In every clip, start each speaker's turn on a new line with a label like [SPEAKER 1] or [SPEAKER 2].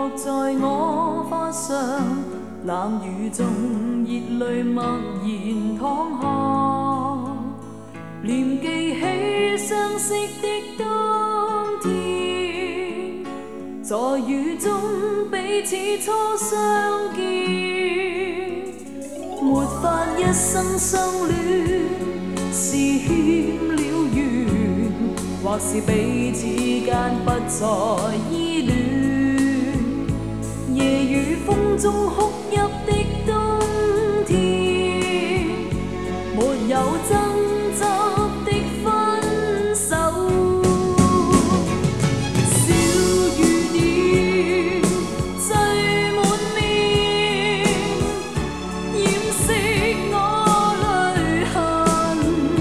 [SPEAKER 1] 落在我发上，冷雨中热泪默然淌下，念记起相识的當天，在雨中彼此初相見，沒法一生相戀，是欠了緣，或是彼此間不再依戀。夜雨風中哭泣的冬天，沒有爭執的分手。小雨點綴滿面，掩飾我淚痕，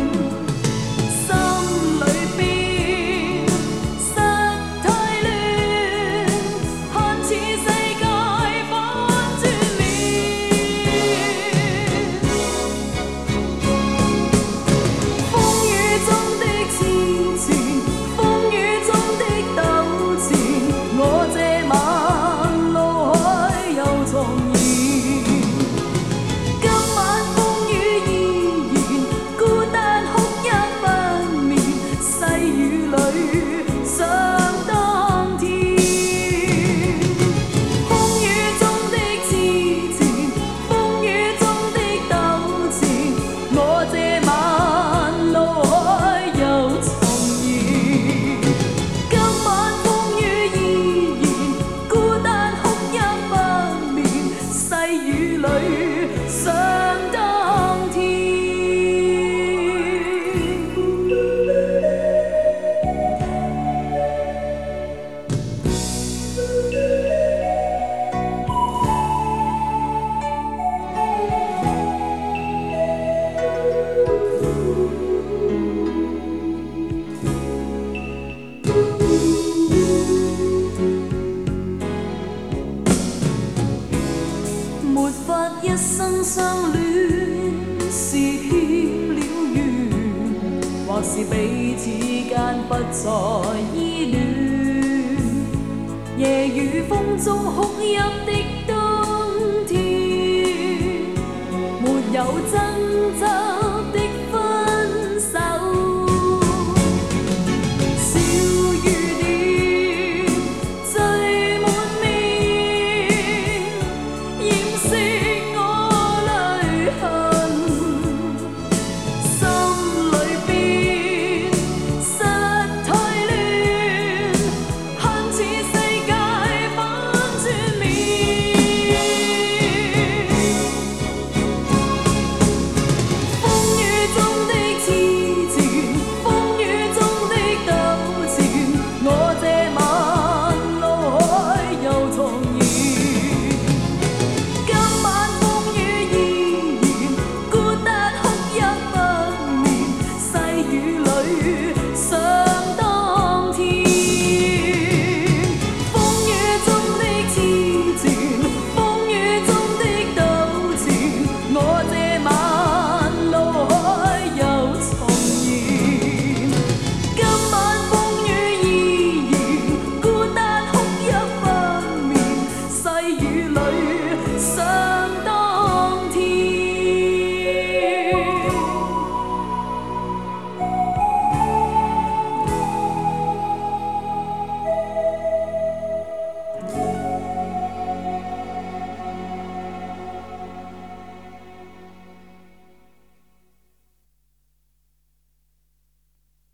[SPEAKER 1] 心裏邊實太亂，看似世界反轉面。風雨中的痴纏，風雨中的糾纏，我這晚路海又重現。今晚風雨依然，孤單哭泣不眠，細雨裏想當天。風雨中的痴纏，風雨中的糾纏，我這晚路海又重現。今晚風雨依然，孤單哭泣不眠，細雨裏想當天。沒法一生相戀，是欠了緣，或是彼此間不再依戀。夜雨風中哭泣的